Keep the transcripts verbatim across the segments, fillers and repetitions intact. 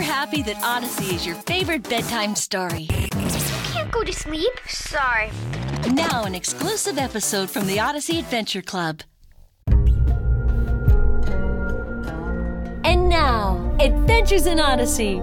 happy that Odyssey is your favorite bedtime story. Can't go to sleep? Sorry. Now an exclusive episode from the Odyssey Adventure Club. And now, Adventures in Odyssey.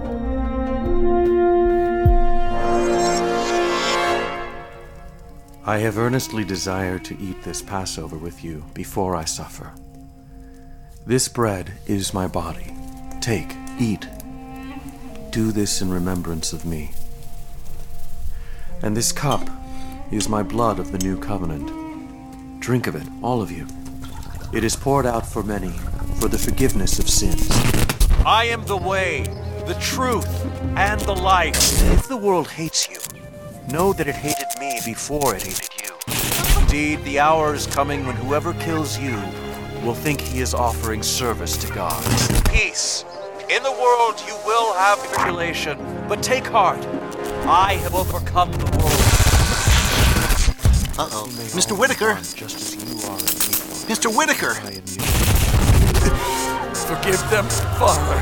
I have earnestly desired to eat this Passover with you before I suffer. This bread is my body. Take, eat. Do this in remembrance of me. And this cup is my blood of the new covenant. Drink of it, all of you. It is poured out for many, for the forgiveness of sins. I am the way, the truth, and the life. If the world hates you, know that it hated me before it hated you. Indeed, the hour is coming when whoever kills you will think he is offering service to God. Peace. In the world you will have tribulation, but take heart. I have overcome the world. Uh-oh. Mister Whitaker! Just as you are. Mister Whitaker! I am you. Forgive them, Father.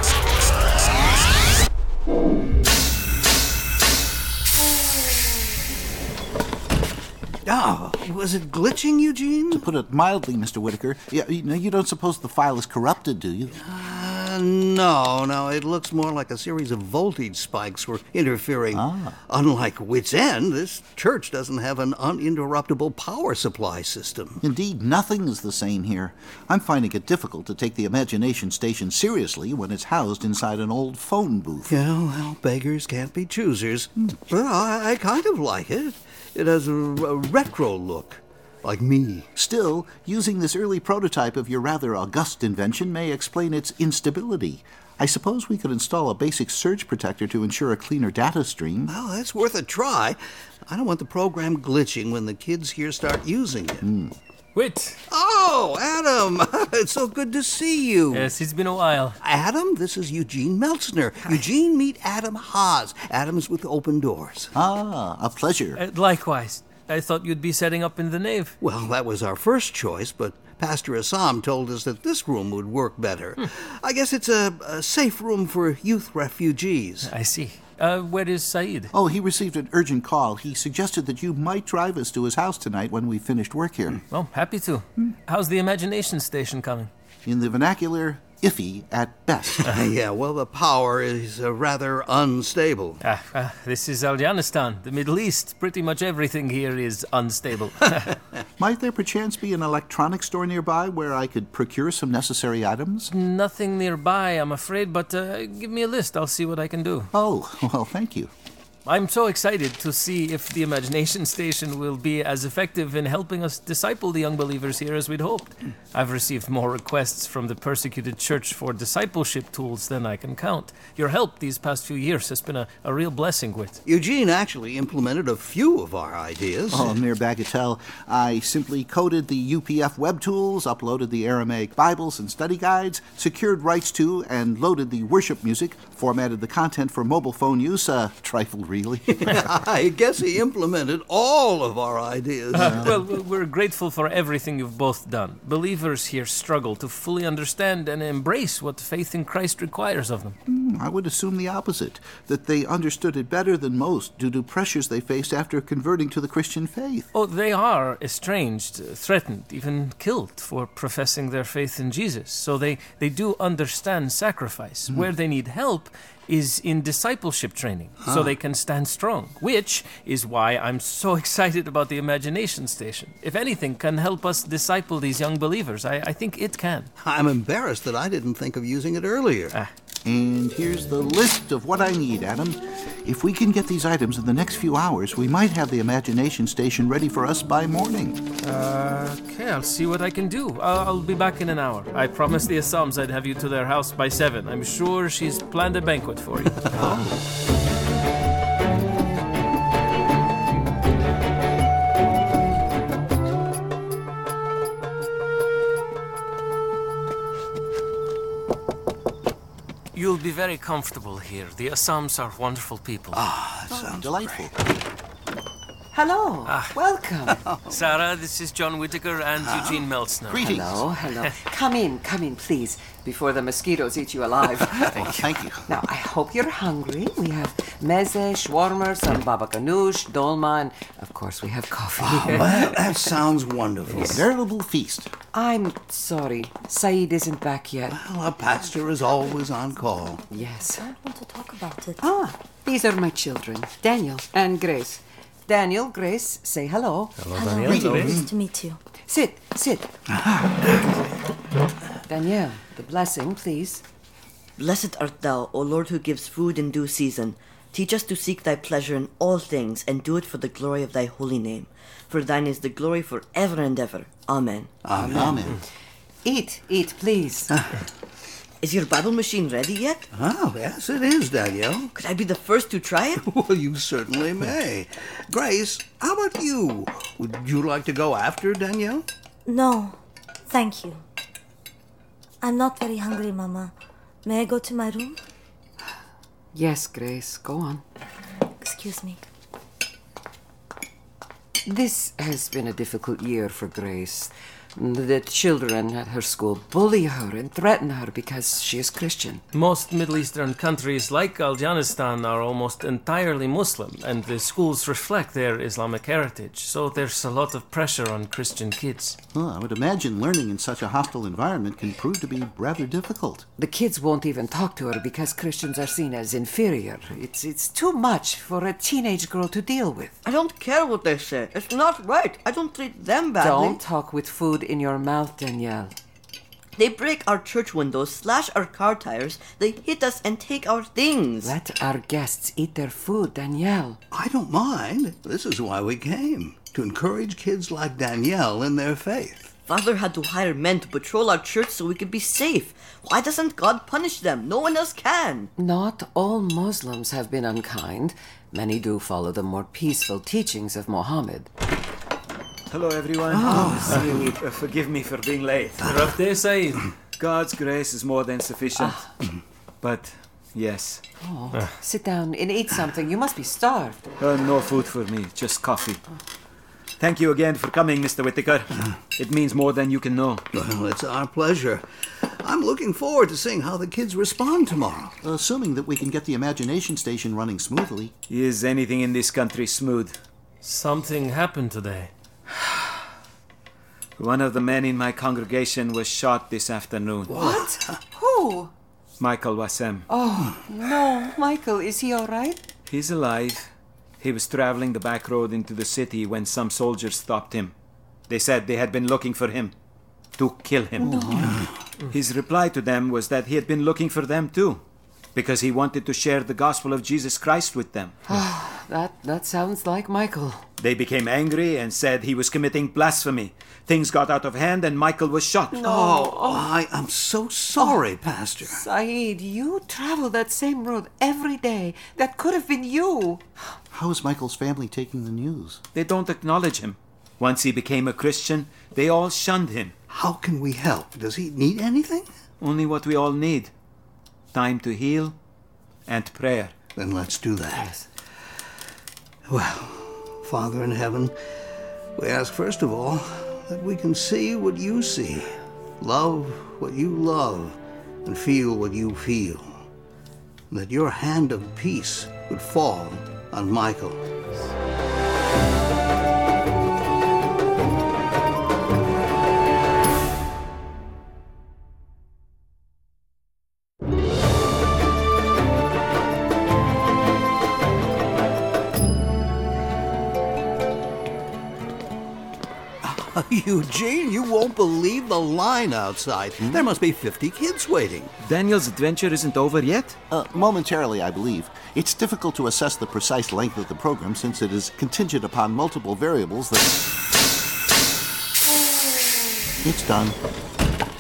Ah, was it glitching, Eugene? To put it mildly, Mister Whitaker, yeah, you, know, you don't suppose the file is corrupted, do you? Uh, no, no, it looks more like a series of voltage spikes were interfering. Ah. Unlike Wits End, this church doesn't have an uninterruptible power supply system. Indeed, nothing is the same here. I'm finding it difficult to take the imagination station seriously when it's housed inside an old phone booth. Yeah, well, beggars can't be choosers. But I, I kind of like it. It has a, a retro look, like me. Still, using this early prototype of your rather august invention may explain its instability. I suppose we could install a basic surge protector to ensure a cleaner data stream. Well, that's worth a try. I don't want the program glitching when the kids here start using it. Mm. Wait. Oh, Adam! It's so good to see you. Yes, it's been a while. Adam, this is Eugene Meltzner. Eugene, meet Adam Haas. Adam's with Open Doors. Ah, a pleasure. Uh, likewise. I thought you'd be setting up in the nave. Well, that was our first choice, but Pastor Assam told us that this room would work better. Hmm. I guess it's a, a safe room for youth refugees. I see. Uh, where is Saeed? Oh, he received an urgent call. He suggested that you might drive us to his house tonight when we finished work here. Oh, happy to. Hmm. How's the imagination station coming? In the vernacular, iffy at best. uh, yeah, well, the power is uh, rather unstable. Ah, uh, this is Afghanistan, the Middle East. Pretty much everything here is unstable. Might there perchance be an electronics store nearby where I could procure some necessary items? Nothing nearby, I'm afraid, but uh, give me a list. I'll see what I can do. Oh, well, thank you. I'm so excited to see if the imagination station will be as effective in helping us disciple the young believers here as we'd hoped. I've received more requests from the persecuted church for discipleship tools than I can count. Your help these past few years has been a, a real blessing, Whit. Eugene actually implemented a few of our ideas. Oh, mere bagatelle. I simply coded the U P F web tools, uploaded the Aramaic Bibles and study guides, secured rights to and loaded the worship music, formatted the content for mobile phone use, a trifle really. I guess he implemented all of our ideas. Uh, well, we're grateful for everything you've both done. Believers here struggle to fully understand and embrace what faith in Christ requires of them. Mm, I would assume the opposite, that they understood it better than most due to pressures they faced after converting to the Christian faith. Oh, they are estranged, threatened, even killed for professing their faith in Jesus. So they, they do understand sacrifice. Mm. Where they need help is in discipleship training, huh. so they can stand strong, which is why I'm so excited about the imagination station. If anything can help us disciple these young believers, I, I think it can. I'm embarrassed that I didn't think of using it earlier. Ah. And here's the list of what I need, Adam. If we can get these items in the next few hours, we might have the imagination station ready for us by morning. Uh, okay, I'll see what I can do. I'll, I'll be back in an hour. I promised the Assams I'd have you to their house by seven. I'm sure she's planned a banquet for you. Oh. You'll be very comfortable here. The Assams are wonderful people. Ah, that sounds delightful. great. Hello. Ah. Welcome. Sarah, this is John Whittaker and Eugene Meltzner. Greetings. Hello, hello. Come in, come in, please, before the mosquitoes eat you alive. Thank you. Thank you. Now, I hope you're hungry. We have meze, shawarma, some baba ganoush, dolma, and of course we have coffee. Oh, well, that sounds wonderful. A veritable feast. I'm sorry, Saeed isn't back yet. Well, a pastor is always on call. Yes. I want to talk about it. Ah, these are my children, Daniel and Grace. Daniel, Grace, say hello. Hello. Nice to meet you. Sit, sit. Danielle, the blessing, please. Blessed art thou, O Lord, who gives food in due season. Teach us to seek thy pleasure in all things, and do it for the glory of thy holy name. For thine is the glory for ever and ever. Amen. Amen. Amen. Eat, eat, please. Is your Bible machine ready yet? Oh, yes, it is, Danielle. Could I be the first to try it? Well, you certainly may. Grace, how about you? Would you like to go after Danielle? No, thank you. I'm not very hungry, Mama. May I go to my room? Yes, Grace, go on. Excuse me. This has been a difficult year for Grace. The children at her school bully her and threaten her because she is Christian. Most Middle Eastern countries like Afghanistan are almost entirely Muslim, and the schools reflect their Islamic heritage, so there's a lot of pressure on Christian kids. Well, I would imagine learning in such a hostile environment can prove to be rather difficult. The kids won't even talk to her because Christians are seen as inferior. It's, it's too much for a teenage girl to deal with. I don't care what they say. It's not right. I don't treat them badly. Don't talk with food in your mouth, Danielle. They break our church windows, slash our car tires, they hit us and take our things. Let our guests eat their food, Danielle. I don't mind. This is why we came, to encourage kids like Danielle in their faith. Father had to hire men to patrol our church so we could be safe. Why doesn't God punish them? No one else can. Not all Muslims have been unkind. Many do follow the more peaceful teachings of Mohammed. Hello, everyone. Oh, uh, forgive me for being late. Rough day, Saeed. God's grace is more than sufficient. But, yes. Oh, sit down and eat something. You must be starved. Uh, no food for me, just coffee. Thank you again for coming, Mister Whittaker. It means more than you can know. Well, it's our pleasure. I'm looking forward to seeing how the kids respond tomorrow. Assuming that we can get the imagination station running smoothly. Is anything in this country smooth? Something happened today. One of the men in my congregation was shot this afternoon. What? Who? Michael Wassem. Oh, no. Michael, is he all right? He's alive. He was traveling the back road into the city when some soldiers stopped him. They said they had been looking for him, to kill him. No. His reply to them was that he had been looking for them too, because he wanted to share the gospel of Jesus Christ with them. that, that sounds like Michael. They became angry and said he was committing blasphemy. Things got out of hand and Michael was shot. No. Oh, oh I am so sorry, oh, Pastor. Saeed, you travel that same road every day. That could have been you. How is Michael's family taking the news? They don't acknowledge him. Once he became a Christian, they all shunned him. How can we help? Does he need anything? Only what we all need. Time to heal and prayer. Then let's do that. Yes. Well, Father in heaven, we ask first of all that we can see what you see, love what you love, and feel what you feel. And that your hand of peace would fall on Michael. Eugene, you won't believe the line outside. Hmm? There must be fifty kids waiting. Daniel's adventure isn't over yet? Uh, momentarily, I believe. It's difficult to assess the precise length of the program since it is contingent upon multiple variables that... It's done.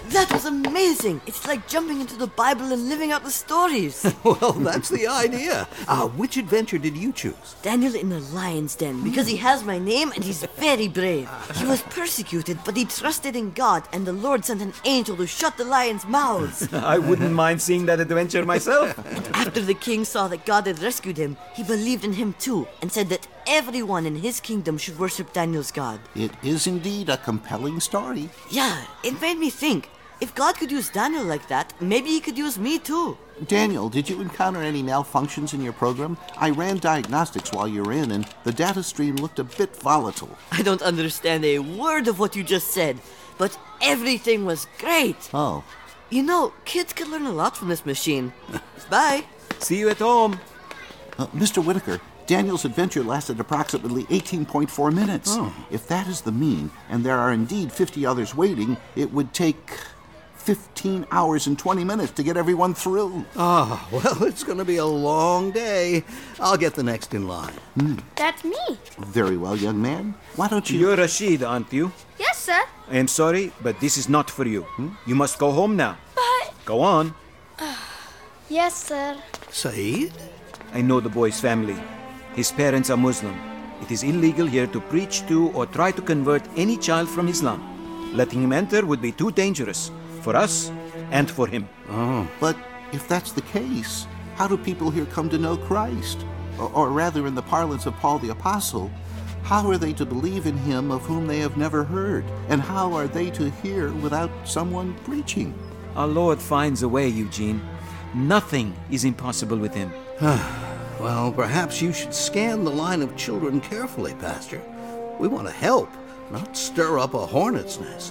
That was amazing! It's like jumping into the Bible and living out the stories. Well, that's the idea. Uh, which adventure did you choose? Daniel in the lion's den, because he has my name and he's very brave. He was persecuted, but he trusted in God, and the Lord sent an angel to shut the lions' mouths. I wouldn't mind seeing that adventure myself. After the king saw that God had rescued him, he believed in him too, and said that everyone in his kingdom should worship Daniel's God. It is indeed a compelling story. Yeah, it made me think. If God could use Daniel like that, maybe he could use me too. Daniel, did you encounter any malfunctions in your program? I ran diagnostics while you were in, and the data stream looked a bit volatile. I don't understand a word of what you just said, but everything was great. Oh. You know, kids can learn a lot from this machine. Bye. See you at home. Uh, Mister Whitaker, Daniel's adventure lasted approximately eighteen point four minutes. Oh. If that is the mean, and there are indeed fifty others waiting, it would take fifteen hours and twenty minutes to get everyone through. Ah, well, it's going to be a long day. I'll get the next in line. Hmm. That's me. Very well, young man. Why don't you... You're Rashid, aren't you? Yes, sir. I am sorry, but this is not for you. Hmm? You must go home now. But... Go on. Yes, sir. Saeed? I know the boy's family. His parents are Muslim. It is illegal here to preach to or try to convert any child from Islam. Letting him enter would be too dangerous. For us, and for him. Oh. But if that's the case, how do people here come to know Christ? Or, or rather, in the parlance of Paul the Apostle, how are they to believe in him of whom they have never heard? And how are they to hear without someone preaching? Our Lord finds a way, Eugene. Nothing is impossible with him. Well, perhaps you should scan the line of children carefully, Pastor. We want to help, not stir up a hornet's nest.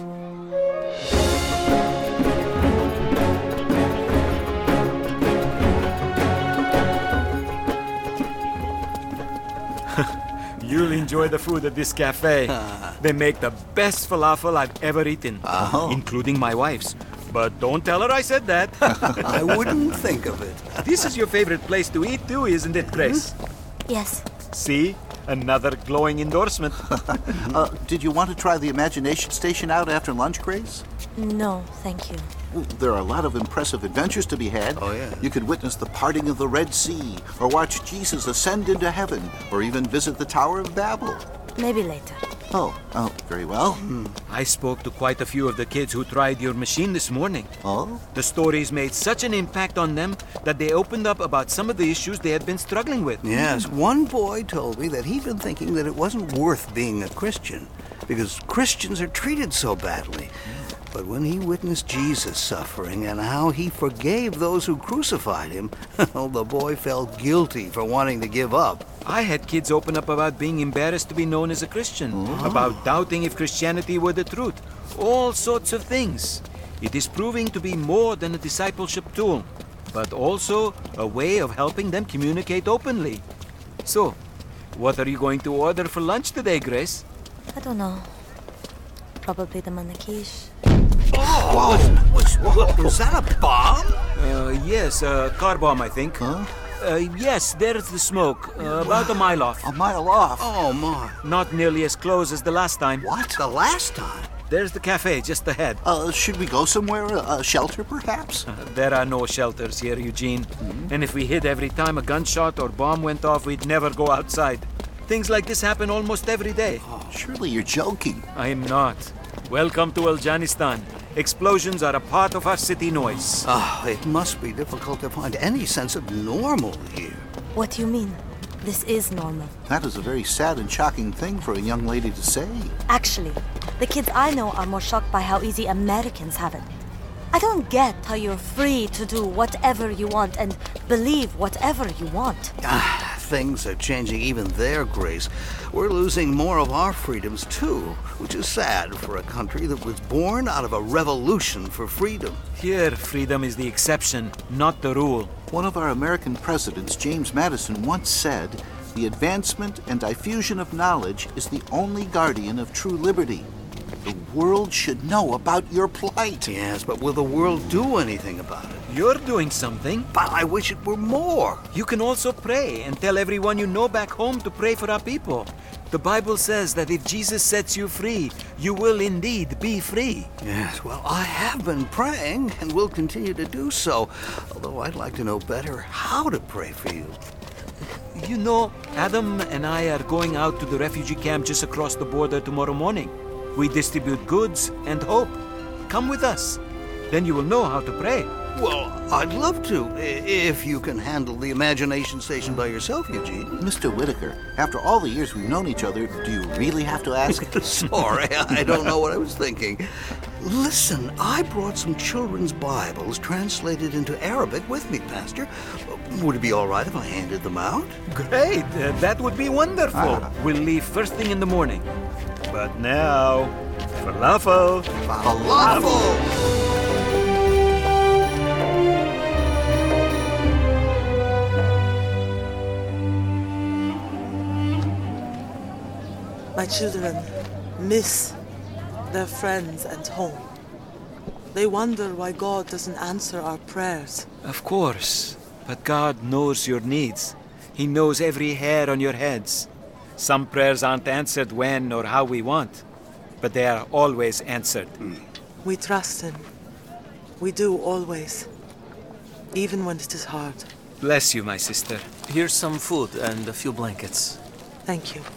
You'll enjoy the food at this cafe. They make the best falafel I've ever eaten, oh. including my wife's. But don't tell her I said that. I wouldn't think of it. This is your favorite place to eat too, isn't it, Grace? Yes. See? Another glowing endorsement. uh, did you want to try the imagination station out after lunch, Grace? No, thank you. Well, there are a lot of impressive adventures to be had. Oh, yeah. You could witness the parting of the Red Sea, or watch Jesus ascend into heaven, or even visit the Tower of Babel. Maybe later. Oh, oh, very well. Hmm. I spoke to quite a few of the kids who tried your machine this morning. Oh? The stories made such an impact on them that they opened up about some of the issues they had been struggling with. Yes, one boy told me that he'd been thinking that it wasn't worth being a Christian because Christians are treated so badly. But when he witnessed Jesus suffering and how he forgave those who crucified him, the boy felt guilty for wanting to give up. I had kids open up about being embarrassed to be known as a Christian, oh. about doubting if Christianity were the truth, all sorts of things. It is proving to be more than a discipleship tool, but also a way of helping them communicate openly. So, what are you going to order for lunch today, Grace? I don't know. Probably the manakish. Oh, was, was, was that a bomb? Uh, yes, a car bomb, I think. Huh? Uh, yes, there's the smoke, uh, about a mile off. A mile off? Oh, my. Not nearly as close as the last time. What? The last time? There's the cafe just ahead. Uh, should we go somewhere? A shelter, perhaps? Uh, there are no shelters here, Eugene. Mm-hmm. And if we hid every time a gunshot or bomb went off, we'd never go outside. Things like this happen almost every day. Oh, surely you're joking. I am not. Welcome to Aljanistan. Explosions are a part of our city noise. Ah, oh, it must be difficult to find any sense of normal here. What do you mean? This is normal. That is a very sad and shocking thing for a young lady to say. Actually, the kids I know are more shocked by how easy Americans have it. I don't get how you're free to do whatever you want and believe whatever you want. Ah, things are changing even there, Grace. We're losing more of our freedoms, too, which is sad for a country that was born out of a revolution for freedom. Here, freedom is the exception, not the rule. One of our American presidents, James Madison, once said, "The advancement and diffusion of knowledge is the only guardian of true liberty." The world should know about your plight. Yes, but will the world do anything about it? You're doing something. But I wish it were more. You can also pray and tell everyone you know back home to pray for our people. The Bible says that if Jesus sets you free, you will indeed be free. Yes, well, I have been praying and will continue to do so, although I'd like to know better how to pray for you. You know, Adam and I are going out to the refugee camp just across the border tomorrow morning. We distribute goods and hope. Come with us. Then you will know how to pray. Well, I'd love to, i- if you can handle the imagination station by yourself, Eugene. Mister Whitaker, after all the years we've known each other, do you really have to ask? Sorry, I don't know what I was thinking. Listen, I brought some children's Bibles translated into Arabic with me, Pastor. Would it be all right if I handed them out? Great. Uh, that would be wonderful. Ah. We'll leave first thing in the morning. But now, falafel. Falafel! My children miss their friends and home. They wonder why God doesn't answer our prayers. Of course. But God knows your needs. He knows every hair on your heads. Some prayers aren't answered when or how we want, but they are always answered. We trust Him. We do always. Even when it is hard. Bless you, my sister. Here's some food and a few blankets. Thank you.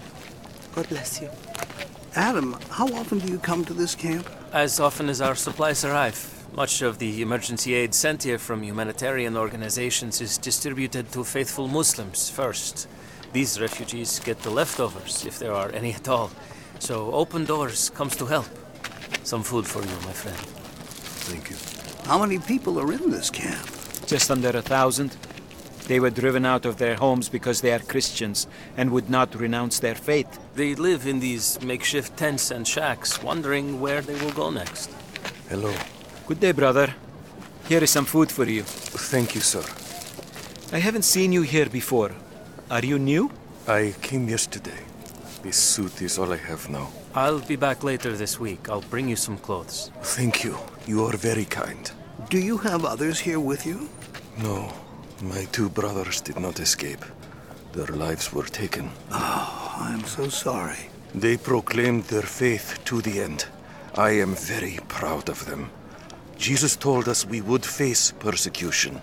God bless you. Adam, how often do you come to this camp? As often as our supplies arrive. Much of the emergency aid sent here from humanitarian organizations is distributed to faithful Muslims first. These refugees get the leftovers, if there are any at all. So Open Doors comes to help. Some food for you, my friend. Thank you. How many people are in this camp? Just under a thousand. They were driven out of their homes because they are Christians and would not renounce their faith. They live in these makeshift tents and shacks, wondering where they will go next. Hello. Good day, brother. Here is some food for you. Thank you, sir. I haven't seen you here before. Are you new? I came yesterday. This suit is all I have now. I'll be back later this week. I'll bring you some clothes. Thank you. You are very kind. Do you have others here with you? No. My two brothers did not escape. Their lives were taken. Oh, I'm so sorry. They proclaimed their faith to the end. I am very proud of them. Jesus told us we would face persecution.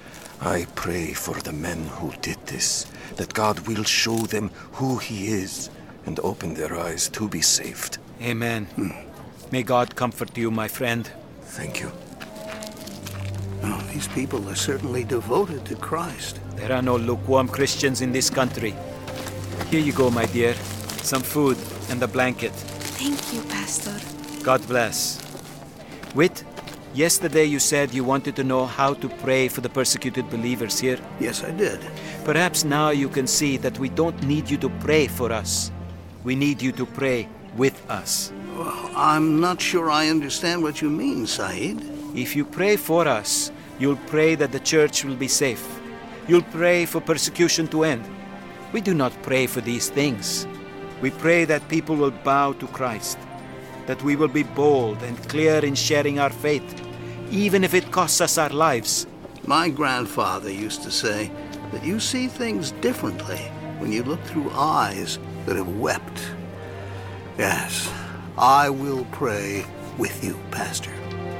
I pray for the men who did this, that God will show them who He is and open their eyes to be saved. Amen. May God comfort you, my friend. Thank you. Oh, these people are certainly devoted to Christ. There are no lukewarm Christians in this country. Here you go, my dear. Some food and a blanket. Thank you, Pastor. God bless. Whit, yesterday you said you wanted to know how to pray for the persecuted believers here. Yes, I did. Perhaps now you can see that we don't need you to pray for us. We need you to pray with us. Well, I'm not sure I understand what you mean, Saeed. If you pray for us, you'll pray that the church will be safe. You'll pray for persecution to end. We do not pray for these things. We pray that people will bow to Christ, that we will be bold and clear in sharing our faith, even if it costs us our lives. My grandfather used to say that you see things differently when you look through eyes that have wept. Yes, I will pray with you, Pastor.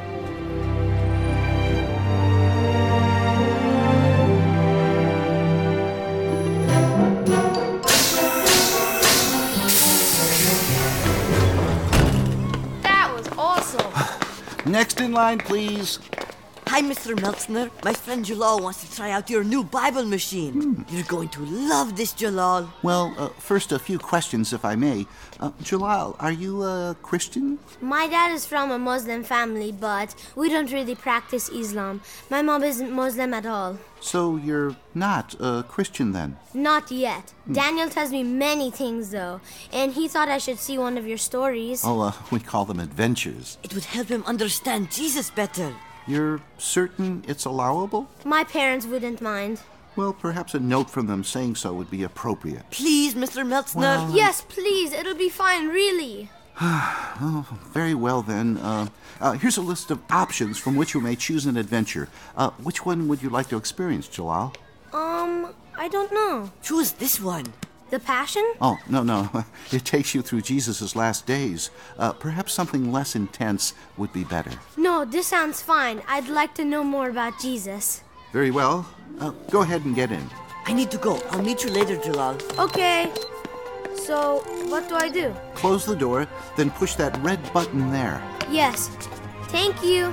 Next in line, please. Hi, Mister Meltzner. My friend Jalal wants to try out your new Bible machine. Hmm. You're going to love this, Jalal. Well, uh, first a few questions, if I may. Uh, Jalal, are you a Christian? My dad is from a Muslim family, but we don't really practice Islam. My mom isn't Muslim at all. So you're not a Christian then? Not yet. Hmm. Daniel tells me many things, though, and he thought I should see one of your stories. Oh, uh, we call them adventures. It would help him understand Jesus better. You're certain it's allowable? My parents wouldn't mind. Well, perhaps a note from them saying so would be appropriate. Please, Mister Meltzner. Well, yes, please. It'll be fine, really. Oh, very well, then. Uh, uh, here's a list of options from which you may choose an adventure. Uh, which one would you like to experience, Jalal? Um, I don't know. Choose this one. The Passion? Oh, no, no. It takes you through Jesus' last days. Uh, perhaps something less intense would be better. No, this sounds fine. I'd like to know more about Jesus. Very well. Uh, go ahead and get in. I need to go. I'll meet you later, Jalal. Okay. So, what do I do? Close the door, then push that red button there. Yes. Thank you.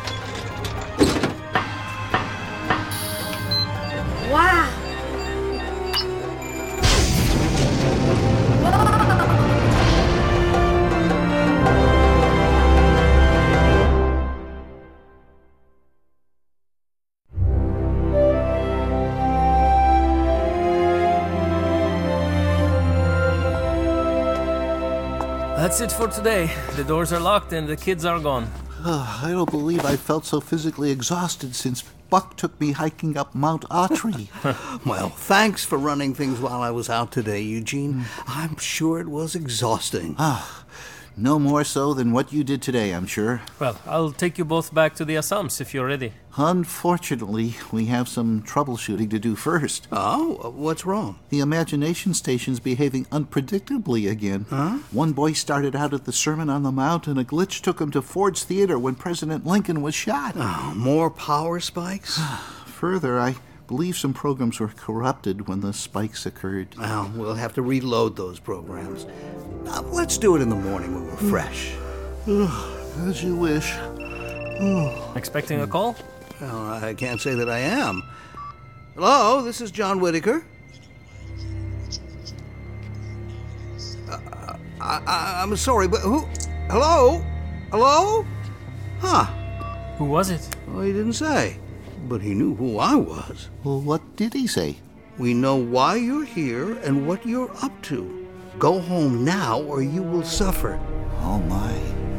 Wow. That's it for today. The doors are locked and the kids are gone. Uh, I don't believe I felt so physically exhausted since Buck took me hiking up Mount Autry. Well, thanks for running things while I was out today, Eugene. I'm sure it was exhausting. Ah, no more so than what you did today, I'm sure. Well, I'll take you both back to the Assams if you're ready. Unfortunately, we have some troubleshooting to do first. Oh, what's wrong? The imagination station's behaving unpredictably again. Huh? One boy started out at the Sermon on the Mount, and a glitch took him to Ford's Theater when President Lincoln was shot. Oh, more power spikes? Further, I believe some programs were corrupted when the spikes occurred. Well, we'll have to reload those programs. Uh, let's do it in the morning when we're fresh. As you wish. Expecting a call? Well, I can't say that I am. Hello, this is John Whitaker. Uh, I, I, I'm sorry, but who? Hello? Hello? Huh. Who was it? Well, he didn't say, but he knew who I was. Well, what did he say? We know why you're here and what you're up to. Go home now or you will suffer. Oh, my.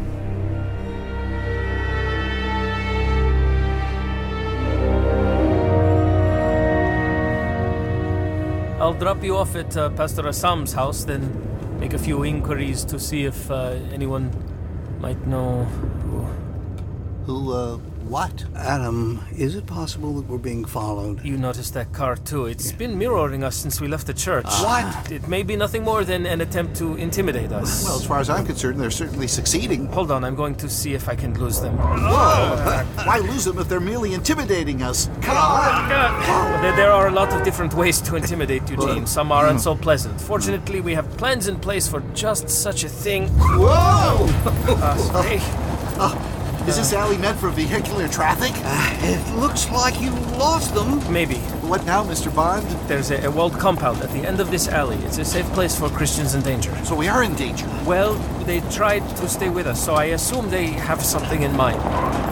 I'll drop you off at uh, Pastor Assam's house, then make a few inquiries to see if uh, anyone might know who... Who, uh, what? Adam, is it possible that we're being followed? You noticed that car, too. It's been mirroring us since we left the church. What? It may be nothing more than an attempt to intimidate us. Well, as far as I'm concerned, they're certainly succeeding. Hold on, I'm going to see if I can lose them. Whoa! Why lose them if they're merely intimidating us? Come on! Well, there, there are a lot of different ways to intimidate Eugene. Some aren't so pleasant. Fortunately, we have plans in place for just such a thing. Whoa! uh, sorry. Oh. Is this alley meant for vehicular traffic? Uh, it looks like you lost them. Maybe. What now, Mister Bond? There's a, a walled compound at the end of this alley. It's a safe place for Christians in danger. So we are in danger? Well, they tried to stay with us, so I assume they have something in mind.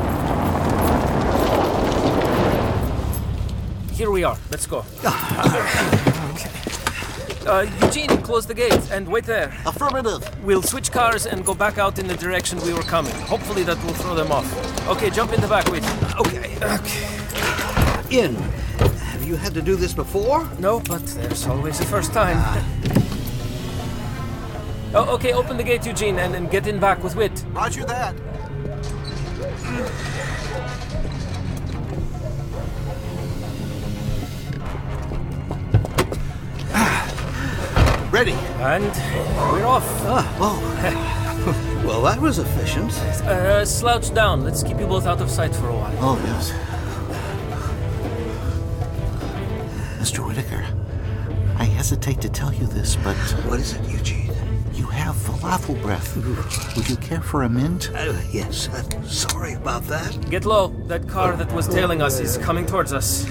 Here we are. Let's go. Okay. Uh, Eugene, close the gate and wait there. Affirmative. We'll switch cars and go back out in the direction we were coming. Hopefully that will throw them off. Okay, jump in the back, wait. Okay. Okay. In. Have you had to do this before? No, but there's always a first time. Oh, okay, open the gate, Eugene, and, and get in back with Whit. Roger that. Ready. And we're off. Ah, oh. Well, that was efficient. Uh, slouch down. Let's keep you both out of sight for a while. Oh, yes. Mister Whitaker, I hesitate to tell you this, but... What is it, Eugene? You have falafel breath. Would you care for a mint? Uh, yes. Uh, sorry about that. Get low. That car that was tailing us is coming towards us.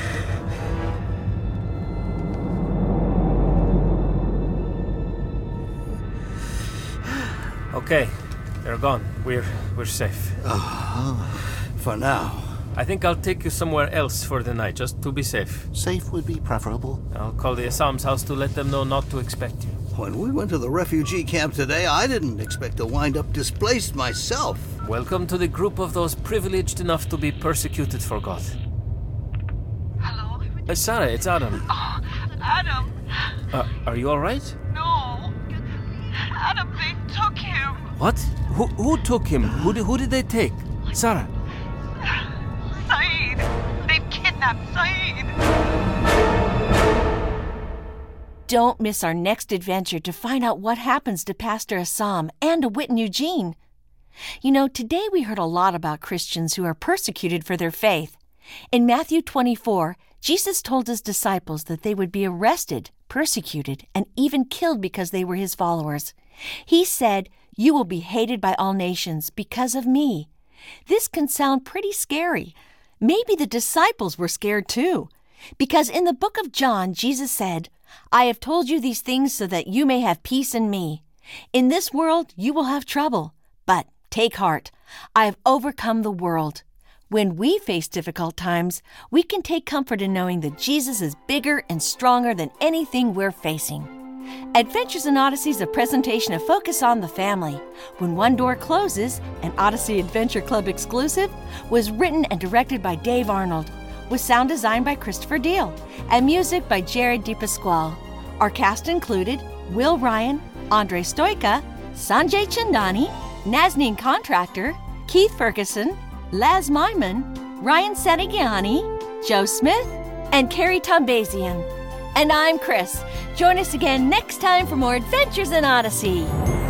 Okay, they're gone. We're we're safe. Oh, for now. I think I'll take you somewhere else for the night, just to be safe. Safe would be preferable. I'll call the Assam's house to let them know not to expect you. When we went to the refugee camp today, I didn't expect to wind up displaced myself. Welcome to the group of those privileged enough to be persecuted for God. Hello? Uh, Sarah, it's Adam. Oh, Adam. Uh, are you all right? No. Adam, they took him. What? Who, who took him? Who, who did they take? Sarah. Saeed. They've kidnapped Saeed. Don't miss our next adventure to find out what happens to Pastor Assam and to Whit and Eugene. You know, today we heard a lot about Christians who are persecuted for their faith. In Matthew twenty-four, Jesus told his disciples that they would be arrested, persecuted, and even killed because they were his followers. He said, "You will be hated by all nations because of me." This can sound pretty scary. Maybe the disciples were scared too. Because in the book of John, Jesus said, "I have told you these things so that you may have peace in me. In this world you will have trouble, but take heart. I have overcome the world." When we face difficult times, we can take comfort in knowing that Jesus is bigger and stronger than anything we're facing. Adventures in Odyssey is a presentation of Focus on the Family. When One Door Closes, an Odyssey Adventure Club exclusive, was written and directed by Dave Arnold, with sound design by Christopher Deal, and music by Jared DePasquale. Our cast included Will Ryan, Andre Stoika, Sanjay Chandani, Nazneen Contractor, Keith Ferguson, Laz Myman, Ryan Sanagiani, Joe Smith, and Carrie Tombazian. And I'm Chris. Join us again next time for more Adventures in Odyssey.